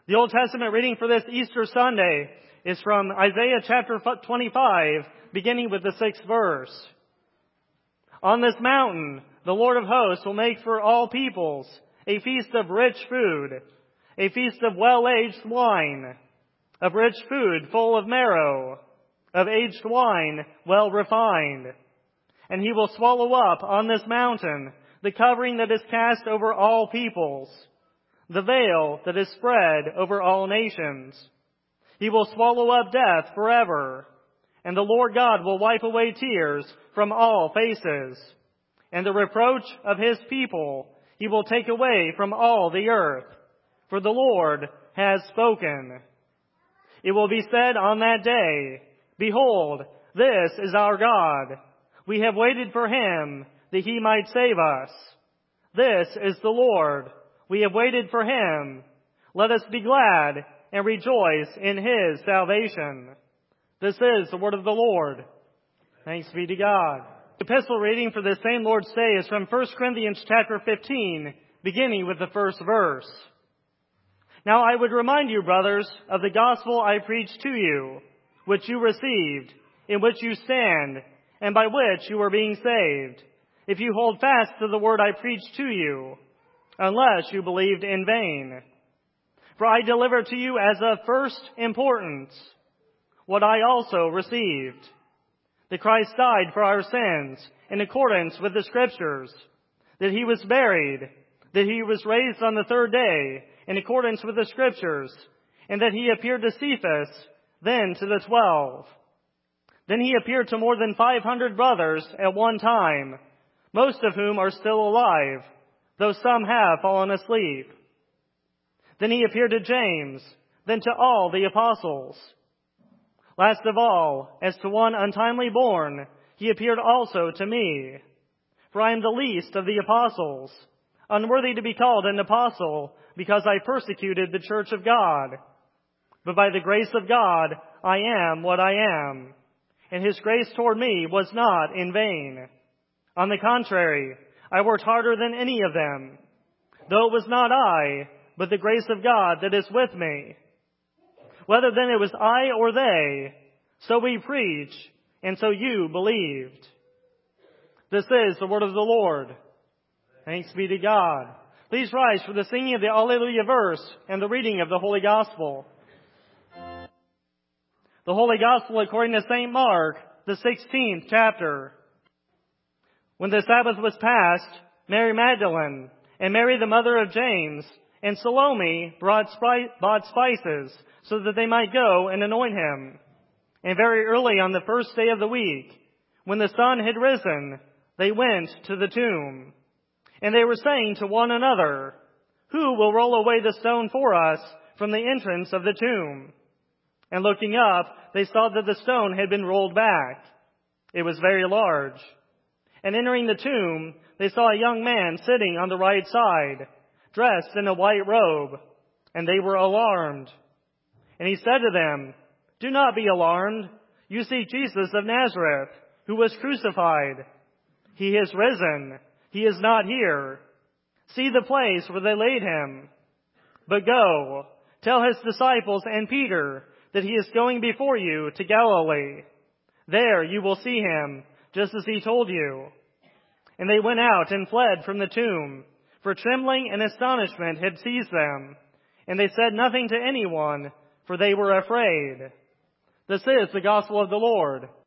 The Old Testament reading for this Easter Sunday is from Isaiah chapter 25, beginning with the 6th verse. On this mountain, the Lord of hosts will make for all peoples a feast of rich food, a feast of well-aged wine, of rich food full of marrow, of aged wine well refined. And he will swallow up on this mountain the covering that is cast over all peoples, the veil that is spread over all nations. He will swallow up death forever, and the Lord God will wipe away tears from all faces, and the reproach of his people he will take away from all the earth, for the Lord has spoken. It will be said on that day, Behold, this is our God. We have waited for him that he might save us. This is the Lord. We have waited for him. Let us be glad and rejoice in his salvation. This is the word of the Lord. Thanks be to God. The epistle reading for this same Lord's Day is from 1 Corinthians chapter 15, beginning with the first verse. Now I would remind you, brothers, of the gospel I preached to you, which you received, in which you stand, and by which you are being saved, if you hold fast to the word I preached to you, unless you believed in vain. For I delivered to you as of first importance what I also received, that Christ died for our sins in accordance with the Scriptures, that he was buried, that he was raised on the third day in accordance with the Scriptures, and that he appeared to Cephas, then to the 12. Then he appeared to more than 500 brothers at one time, most of whom are still alive, though some have fallen asleep. Then he appeared to James, then to all the apostles. Last of all, as to one untimely born, he appeared also to me. For I am the least of the apostles, unworthy to be called an apostle, because I persecuted the church of God. But by the grace of God, I am what I am. And his grace toward me was not in vain. On the contrary, I worked harder than any of them, though it was not I, but the grace of God that is with me. Whether then it was I or they, so we preach, and so you believed. This is the word of the Lord. Thanks be to God. Please rise for the singing of the Alleluia verse and the reading of the Holy Gospel. The Holy Gospel according to St. Mark, the 16th chapter. When the Sabbath was past, Mary Magdalene and Mary the mother of James and Salome bought spices so that they might go and anoint him. And very early on the first day of the week, when the sun had risen, they went to the tomb. And they were saying to one another, Who will roll away the stone for us from the entrance of the tomb? And looking up, they saw that the stone had been rolled back. It was very large. And entering the tomb, they saw a young man sitting on the right side, dressed in a white robe, and they were alarmed. And he said to them, Do not be alarmed. You see Jesus of Nazareth, who was crucified. He is risen. He is not here. See the place where they laid him. But go, tell his disciples and Peter that he is going before you to Galilee. There you will see him, just as he told you. And they went out and fled from the tomb, for trembling and astonishment had seized them. And they said nothing to anyone, for they were afraid. This is the gospel of the Lord.